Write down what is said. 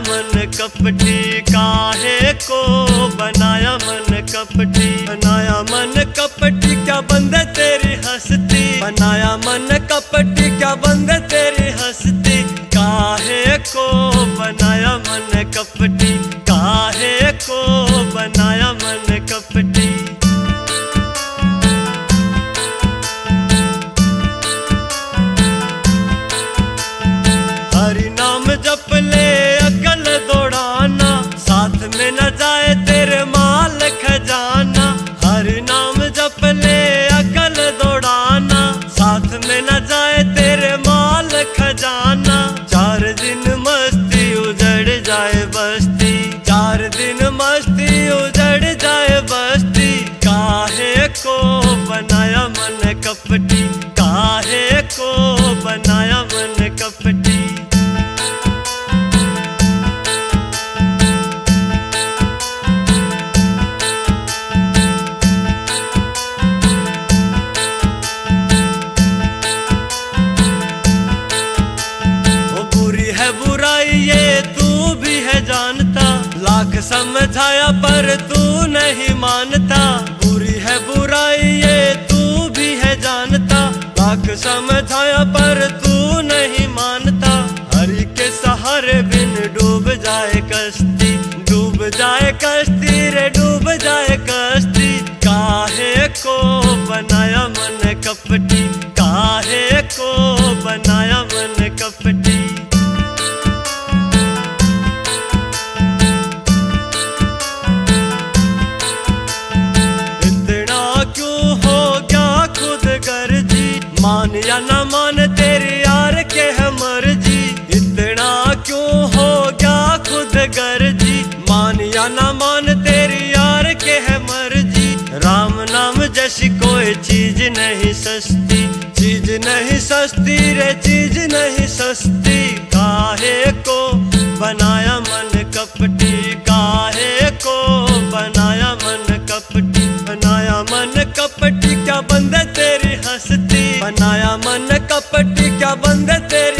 मन कपटी, काहे को बनाया मन कपटी। बनाया मन कपटी क्या बंदे तेरी हंसती, बनाया मन कपटी क्या बंदे तेरी हंसती। काहे को बनाया मन कपटी, काहे को बनाया मन कपटी। हरि नाम जप ले अकल दौड़ाना, साथ में न जाए तेरे माल खजाना। हरि नाम जप ले अकल दौड़ाना, साथ में न जाए तेरे माल खजाना। 4 दिन मस्ती उजड़ जाए बस्ती, 4 दिन मस्ती उजड़ जाए बस्ती। काहे को बनाया मन कपटी, काहे को बनाया मन कपटी। बुराई ये तू भी है जानता, लाख समझाया पर तू नहीं मानता। बुरी है बुराई ये तू भी है जानता, लाख समझाया पर तू नहीं मानता। हरि के सहारे बिन डूब जाए कश्ती, डूब जाए कश्ती रे डूब जाए कश्ती। काहे को बनाया मन कपटी, काहे को बनाया मन कपटी। मान या न मान तेरी यार के है मर्जी, इतना क्यों हो गया खुद गर्जी। मान या न मान तेरी यार के है मर्जी। राम नाम जैसी कोई चीज नहीं सस्ती, चीज नहीं सस्ती रे चीज नहीं सस्ती। काहे को बनाया मन कपटी, काहे को बनाया मन कपटी। बनाया मन कपटी क्या बंदे तेरी हंसती, बनाया मन कपटी क्या बंदे तेरी